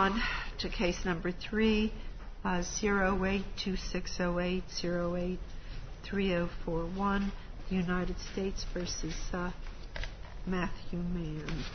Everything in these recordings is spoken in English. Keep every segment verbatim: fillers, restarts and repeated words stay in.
on to case number three, uh, zero eight two six zero eight, zero eight three zero four one, United States versus uh, Matthew Mann.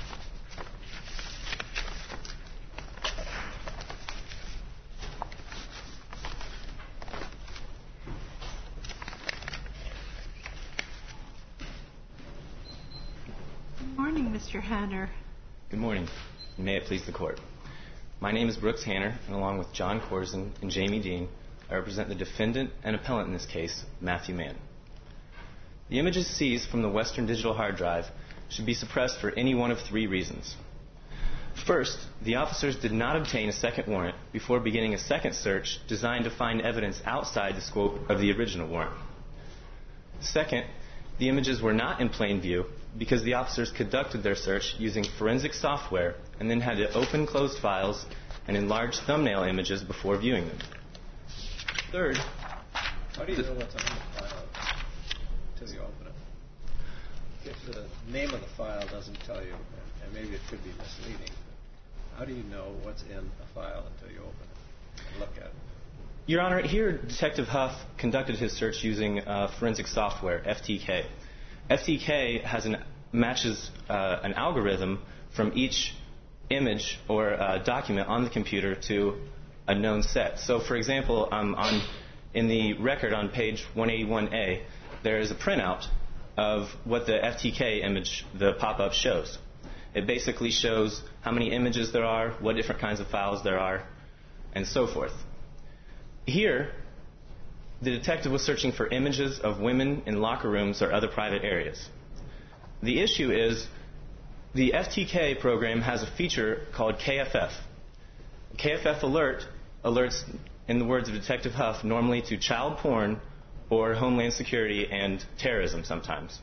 Good morning, Mister Hanner. Good morning. May it please the Court. My name is Brooks Hanner, and along with John Corzine and Jamie Dean, I represent the defendant and appellant in this case, Matthew Mann. The images seized from the Western Digital hard drive should be suppressed for any one of three reasons. First, the officers did not obtain a second warrant before beginning a second search designed to find evidence outside the scope of the original warrant. Second, the images were not in plain view because the officers conducted their search using forensic software and then had to open closed files and enlarge thumbnail images before viewing them. Third, how do you know what's on the file until you open it? If the name of the file doesn't tell you, and maybe it could be misleading, how do you know what's in a file until you open it and look at it? Your Honor, here Detective Huff conducted his search using uh, forensic software, F T K. F T K has an, matches uh, an algorithm from each image or uh, document on the computer to a known set. So, for example, um, on, in the record on page one eighty-one A, there is a printout of what the F T K image, the pop-up, shows. It basically shows how many images there are, what different kinds of files there are, and so forth. Here, the detective was searching for images of women in locker rooms or other private areas. The issue is the F T K program has a feature called K F F. K F F alert alerts, in the words of Detective Huff, normally to child porn or homeland security and terrorism sometimes.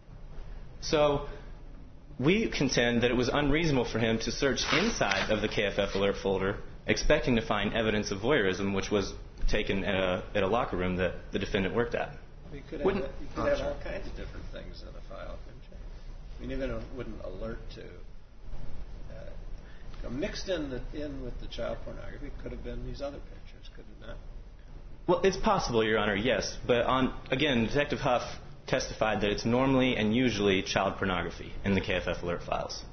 So we contend that it was unreasonable for him to search inside of the K F F alert folder expecting to find evidence of voyeurism, which was taken at a, at a locker room that the defendant worked at. You could have, you could have all kinds of different things in a file, couldn't you? I mean, even it wouldn't alert to. Uh, you know, mixed in, the, in with the child pornography could have been these other pictures, could it not? Well, it's possible, Your Honor, yes. But on again, Detective Huff testified that it's normally and usually child pornography in the K F F alert files.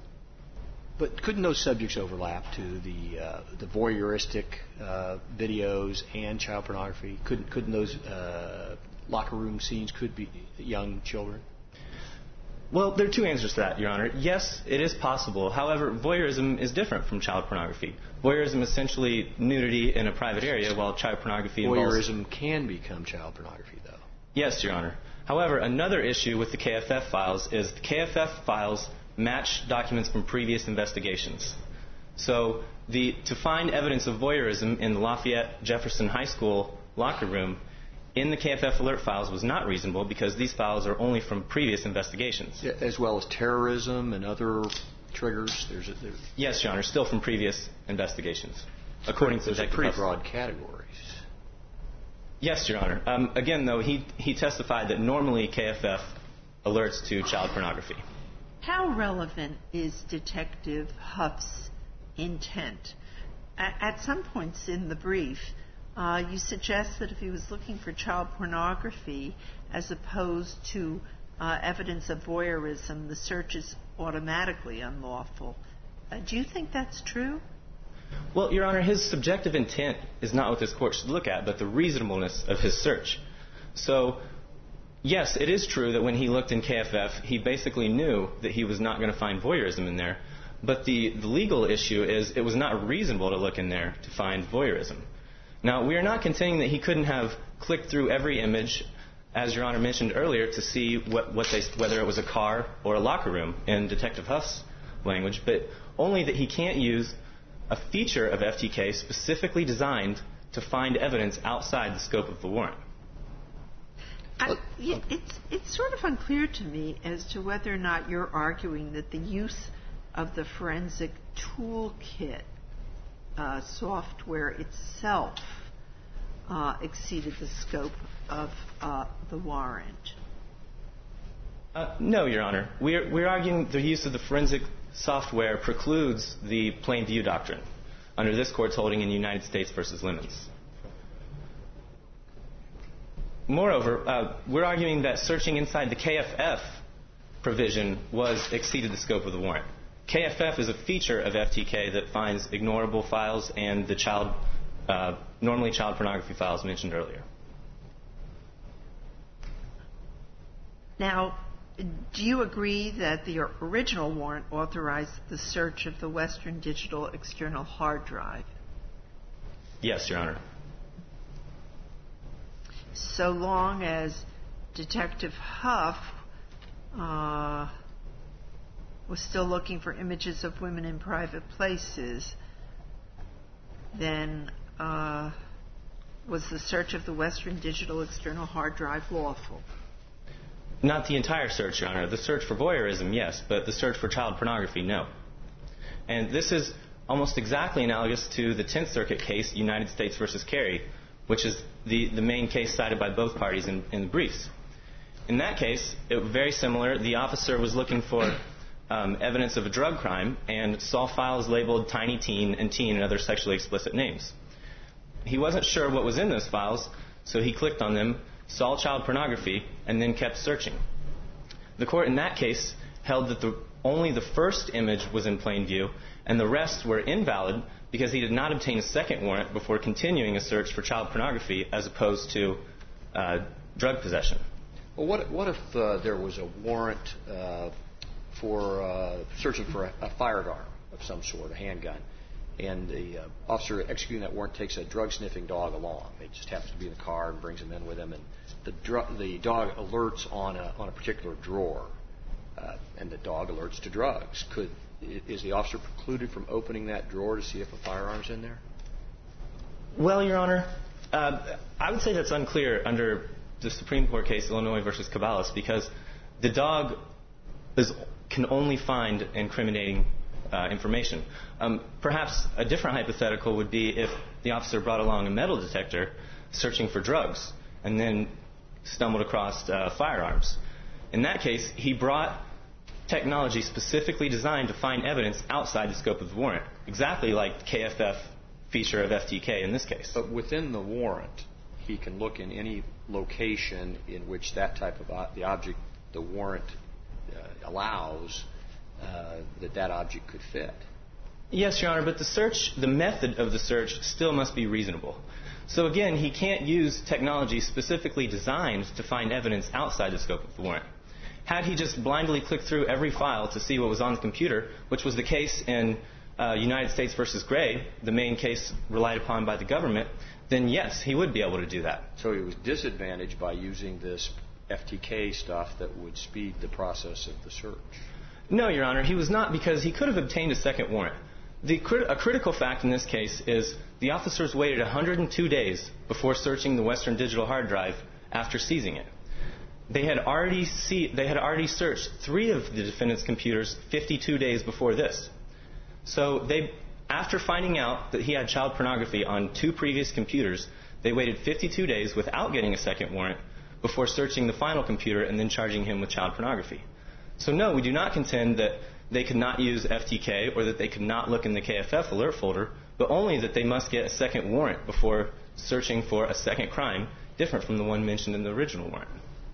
But couldn't those subjects overlap to the uh, the voyeuristic uh, videos and child pornography? Couldn't couldn't those uh, locker room scenes could be young children? Well, there are two answers to that, Your Honor. Yes, it is possible. However, voyeurism is different from child pornography. Voyeurism is essentially nudity in a private area, while child pornography involves... Voyeurism can become child pornography, though. Yes, Your Honor. However, another issue with the K F F files is the K F F files match documents from previous investigations. So the, to find evidence of voyeurism in the Lafayette Jefferson High School locker room in the K F F alert files was not reasonable because these files are only from previous investigations. Yeah, as well as terrorism and other triggers? There's a, there's yes, Your Honor, still from previous investigations, according to Detective pretty Huff. broad categories. Yes, Your Honor. Um, again, though, he, he testified that normally K F F alerts to child pornography. How relevant is Detective Huff's intent? At, at some points in the brief, uh, you suggest that if he was looking for child pornography as opposed to uh, evidence of voyeurism, the search is automatically unlawful. Uh, do you think that's true? Well, Your Honor, his subjective intent is not what this Court should look at, but the reasonableness of his search. So, yes, it is true that when he looked in K F F, he basically knew that he was not going to find voyeurism in there. But the, the legal issue is it was not reasonable to look in there to find voyeurism. Now, we are not contending that he couldn't have clicked through every image, as Your Honor mentioned earlier, to see what, what they, whether it was a car or a locker room in Detective Huff's language, but only that he can't use a feature of F T K specifically designed to find evidence outside the scope of the warrant. I, it's, it's sort of unclear to me as to whether or not you're arguing that the use of the forensic toolkit uh, software itself uh, exceeded the scope of uh, the warrant. Uh, no, Your Honor. We're, we're arguing the use of the forensic software precludes the plain view doctrine. under this Court's holding in United States versus Lemons. Moreover, uh, we're arguing that searching inside the K F F provision was exceeded the scope of the warrant. K F F is a feature of F T K that finds ignorable files and the child, uh, normally child pornography files mentioned earlier. Now, do you agree that the original warrant authorized the search of the Western Digital external hard drive? Yes, Your Honor. So long as Detective Huff uh, was still looking for images of women in private places, then uh, was the search of the Western Digital external hard drive lawful? Not the entire search, Your Honor. The search for voyeurism, yes, but the search for child pornography, no. And this is almost exactly analogous to the Tenth Circuit case, United States versus Carey, which is the, the main case cited by both parties in, in the briefs. In that case, it was very similar. The officer was looking for um, evidence of a drug crime and saw files labeled Tiny Teen and Teen and other sexually explicit names. He wasn't sure what was in those files, so he clicked on them, saw child pornography, and then kept searching. The court in that case held that the, only the first image was in plain view and the rest were invalid because he did not obtain a second warrant before continuing a search for child pornography as opposed to uh, drug possession. Well, what, what if uh, there was a warrant uh, for uh, searching for a, a firearm of some sort, a handgun, and the uh, officer executing that warrant takes a drug-sniffing dog along. It just happens to be in the car and brings him in with him, and the, dr- the dog alerts on a, on a particular drawer, uh, and the dog alerts to drugs. Could Is the officer precluded from opening that drawer to see if a firearm's in there? Well, Your Honor, uh, I would say that's unclear under the Supreme Court case, Illinois versus Caballos, because the dog is, can only find incriminating uh, information. Um, perhaps a different hypothetical would be if the officer brought along a metal detector searching for drugs and then stumbled across uh, firearms. In that case, he brought technology specifically designed to find evidence outside the scope of the warrant, exactly like the K F F feature of F T K in this case. But within the warrant, he can look in any location in which that type of o- the object the warrant uh, allows uh, that that object could fit. Yes, Your Honor, but the search, the method of the search still must be reasonable. So again, he can't use technology specifically designed to find evidence outside the scope of the warrant. Had he just blindly clicked through every file to see what was on the computer, which was the case in uh, United States versus Gray, the main case relied upon by the government, then yes, he would be able to do that. So he was disadvantaged by using this F T K stuff that would speed the process of the search. No, Your Honor, he was not, because he could have obtained a second warrant. The, a critical fact in this case is the officers waited one hundred two days before searching the Western Digital hard drive after seizing it. They had already see, they had already searched three of the defendant's computers fifty-two days before this. So they, after finding out that he had child pornography on two previous computers, they waited fifty-two days without getting a second warrant before searching the final computer and then charging him with child pornography. So no, we do not contend that they could not use F T K or that they could not look in the K F F alert folder, but only that they must get a second warrant before searching for a second crime different from the one mentioned in the original warrant.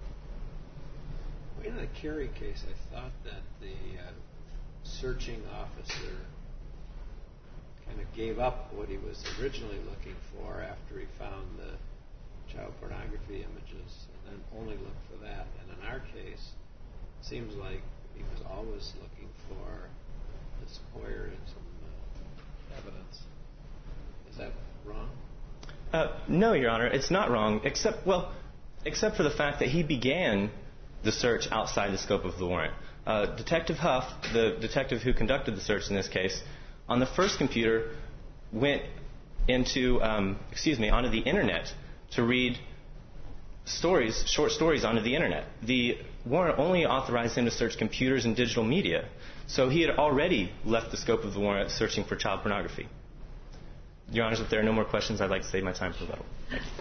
In the Carey case, I thought that the uh, searching officer kind of gave up what he was originally looking for after he found the child pornography images and then only looked for that. And in our case, it seems like he was always looking for this voyeurism uh, evidence. Is that wrong? Uh, no, Your Honor, it's not wrong, except, well, except for the fact that he began the search outside the scope of the warrant. Uh, Detective Huff, the detective who conducted the search in this case, on the first computer went into, um, excuse me, onto the internet to read stories, short stories onto the internet. The warrant only authorized him to search computers and digital media, so he had already left the scope of the warrant searching for child pornography. Your Honors, if there are no more questions, I'd like to save my time for rebuttal. Thank you.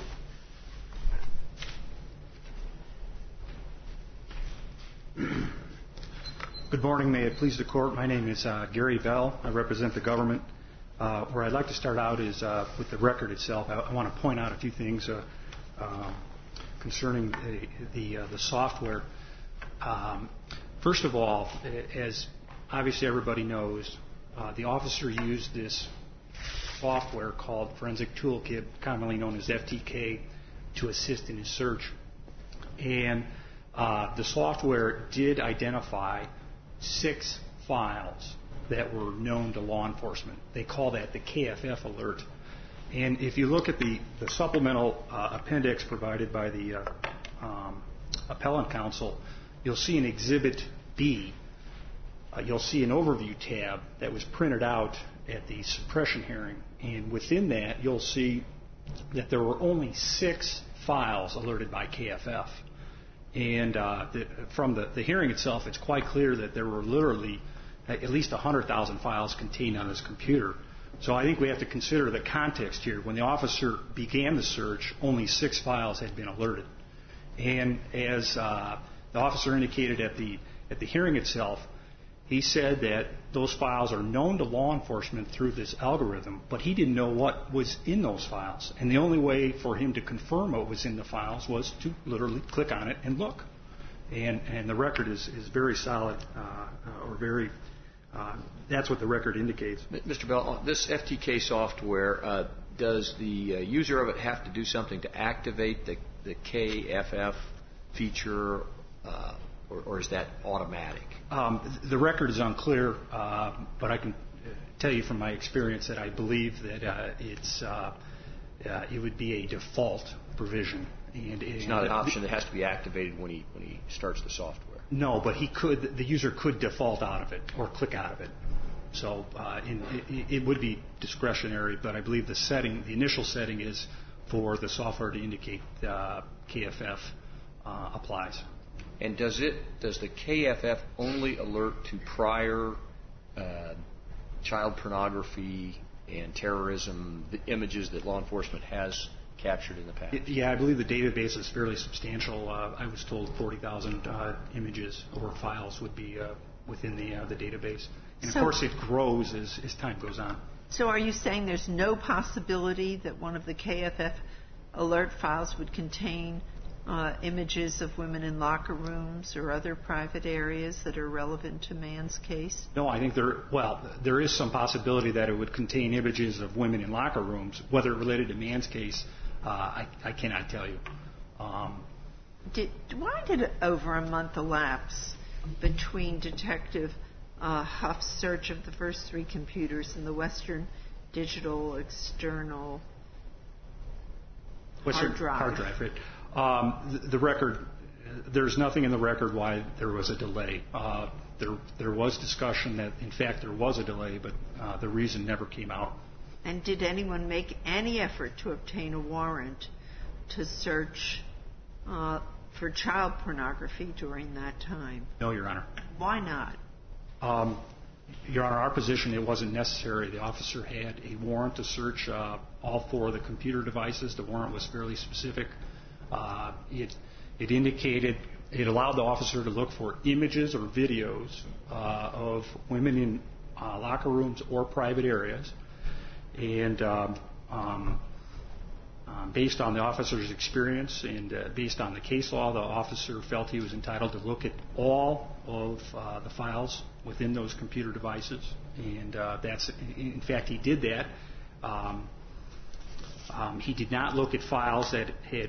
Good morning. May it please the Court. My name is uh, Gary Bell. I represent the government. Uh, where I'd like to start out is uh, with the record itself. I, I want to point out a few things uh, um, concerning the the, uh, the software. Um, first of all, as obviously everybody knows, uh, the officer used this software called Forensic Toolkit, commonly known as F T K, to assist in his search. And uh, the software did identify six files that were known to law enforcement. They call that the K F F alert. And if you look at the, the supplemental uh, appendix provided by the uh, um, appellant counsel, you'll see in Exhibit B, uh, you'll see an overview tab that was printed out at the suppression hearing. And within that, you'll see that there were only six files alerted by K F F. And uh, the, from the, the hearing itself, it's quite clear that there were literally at least one hundred thousand files contained on his computer. So I think we have to consider the context here. When the officer began the search, only six files had been alerted. And as uh, the officer indicated at the at the hearing itself, he said that those files are known to law enforcement through this algorithm, but he didn't know what was in those files. And the only way for him to confirm what was in the files was to literally click on it and look. And, and the record is, is very solid, uh, or very, uh, that's what the record indicates. Mister Bell, this F T K software, uh, does the uh, user of it have to do something to activate the, the K F F feature, uh, or, or is that automatic? Um, the record is unclear, uh, but I can tell you from my experience that I believe that uh, it's uh, uh, it would be a default provision. And it's not an option that has to be activated when he when he starts the software. No, but he could. The user could default out of it or click out of it. So uh, in, it, it would be discretionary, but I believe the setting, the initial setting, is for the software to indicate uh, K F F uh, applies. And does it does the K F F only alert to prior uh, child pornography and terrorism the images that law enforcement has captured in the past? It, yeah, I believe the database is fairly substantial. Uh, I was told forty thousand uh, images or files would be uh, within the uh, the database, and so, of course it grows as, as time goes on. So, are you saying there's no possibility that one of the K F F alert files would contain Uh, images of women in locker rooms or other private areas that are relevant to Mann's case? No, I think there, well, there is some possibility that it would contain images of women in locker rooms. Whether it related to Mann's case, uh, I, I cannot tell you. Um, did, why did over a month elapse between Detective uh, Huff's search of the first three computers and the Western Digital External Western hard drive? Hard drive, right. Um, the, the record, there's nothing in the record why there was a delay. Uh, there, there was discussion that, in fact, there was a delay, but uh, the reason never came out. And did anyone make any effort to obtain a warrant to search uh, for child pornography during that time? No, Your Honor. Why not? Um, Your Honor, our position, it wasn't necessary. The officer had a warrant to search uh, all four of the computer devices. The warrant was fairly specific. Uh, it, it indicated, it allowed the officer to look for images or videos uh, of women in uh, locker rooms or private areas. And um, um, um, based on the officer's experience and uh, based on the case law, the officer felt he was entitled to look at all of uh, the files within those computer devices. And uh, that's, in fact, he did that. Um, um, he did not look at files that had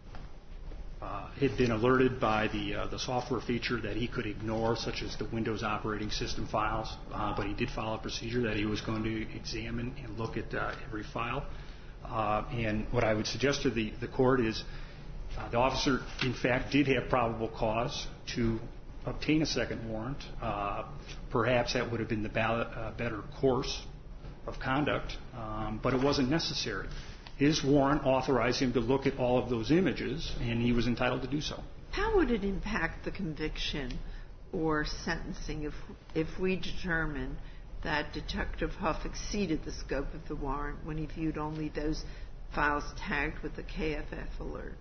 Uh, had been alerted by the uh, the software feature that he could ignore, such as the Windows operating system files, uh, but he did follow a procedure that he was going to examine and look at uh, every file. Uh, and what I would suggest to the, the court is uh, the officer, in fact, did have probable cause to obtain a second warrant. Uh, perhaps that would have been the ballot, uh, better course of conduct, um, but it wasn't necessary. His warrant authorized him to look at all of those images, and he was entitled to do so. How would it impact the conviction or sentencing if if we determine that Detective Huff exceeded the scope of the warrant when he viewed only those files tagged with the K F F alert?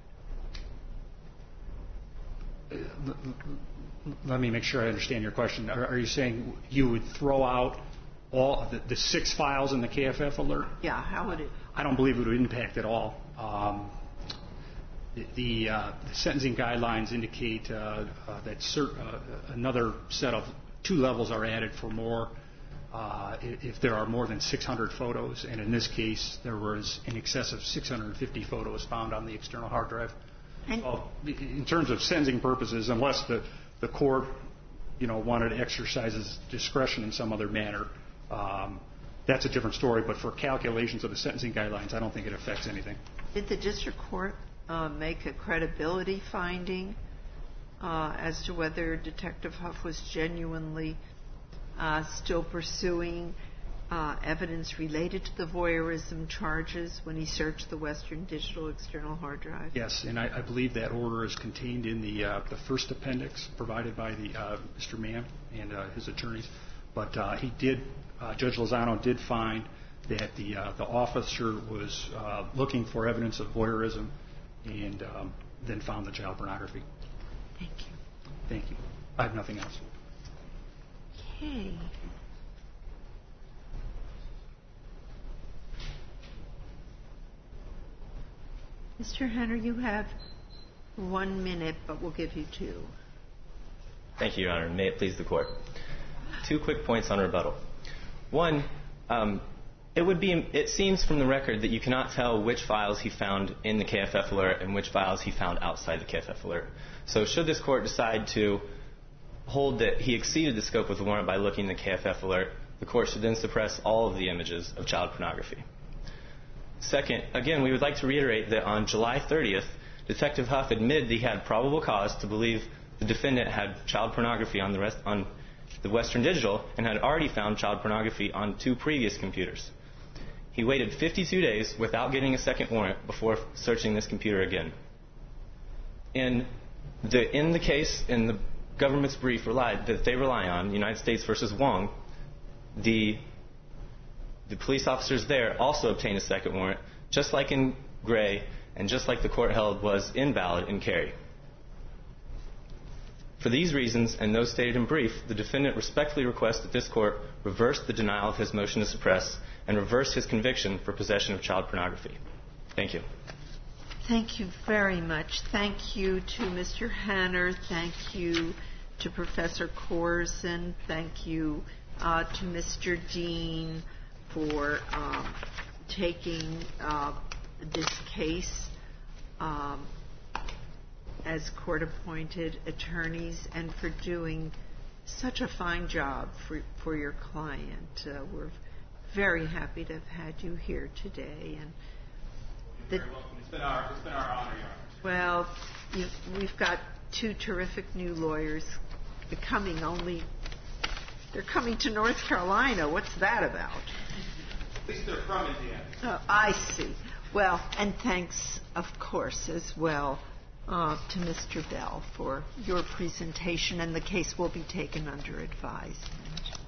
Let me make sure I understand your question. Are, are you saying you would throw out all the, the six files in the K F F alert. Yeah, how would it? I don't believe it would impact at all. Um, the, the, uh, the sentencing guidelines indicate uh, uh, that cert, uh, another set of two levels are added for more uh, if there are more than six hundred photos, and in this case, there was in excess of six hundred fifty photos found on the external hard drive. And So, in terms of sentencing purposes, unless the, the court, you know, wanted to exercise its discretion in some other manner, um, that's a different story. But for calculations of the sentencing guidelines, I don't think it affects anything. did the district court uh, make a credibility finding uh, as to whether Detective Huff was genuinely uh, still pursuing uh, evidence related to the voyeurism charges when he searched the Western Digital external hard drive? Yes, and I, I believe that order is contained in the uh, the first appendix provided by the uh, Mister Mann and uh, his attorneys. But uh, he did, uh, Judge Lozano did find that the uh, the officer was uh, looking for evidence of voyeurism, and um, then found the child pornography. Thank you. Thank you. I have nothing else. Okay. Mister Henner, you have one minute, but we'll give you two. Thank you, Your Honor. May it please the Court. Two quick points on rebuttal. One, um, it would be. It seems from the record that you cannot tell which files he found in the K F F alert and which files he found outside the K F F alert. So should this Court decide to hold that he exceeded the scope of the warrant by looking at the K F F alert, the Court should then suppress all of the images of child pornography. Second, again, we would like to reiterate that on July thirtieth, Detective Huff admitted that he had probable cause to believe the defendant had child pornography on the rest, on the Western Digital and had already found child pornography on two previous computers. He waited fifty-two days without getting a second warrant before searching this computer again. In the, in the case, in the government's brief relied, that they rely on, United States versus Wong, the The police officers there also obtained a second warrant, just like in Gray, and just like the Court held was invalid in Carey. For these reasons, and those stated in brief, the defendant respectfully requests that this Court reverse the denial of his motion to suppress and reverse his conviction for possession of child pornography. Thank you. Thank you very much. Thank you to Mister Hanner. Thank you to Professor Corzine. Thank you uh, to Mister Dean for um, taking uh, this case um, as court-appointed attorneys and for doing such a fine job for, for your client. Uh, we're very happy to have had you here today. And the, You're very welcome. It's been our, it's been our honor, Your Honor. Well, you, we've got two terrific new lawyers coming only. They're coming to North Carolina. What's that about? At least they're from Indiana. Oh, I see. Well, and thanks, of course, as well uh, to Mister Bell for your presentation, and the case will be taken under advisement.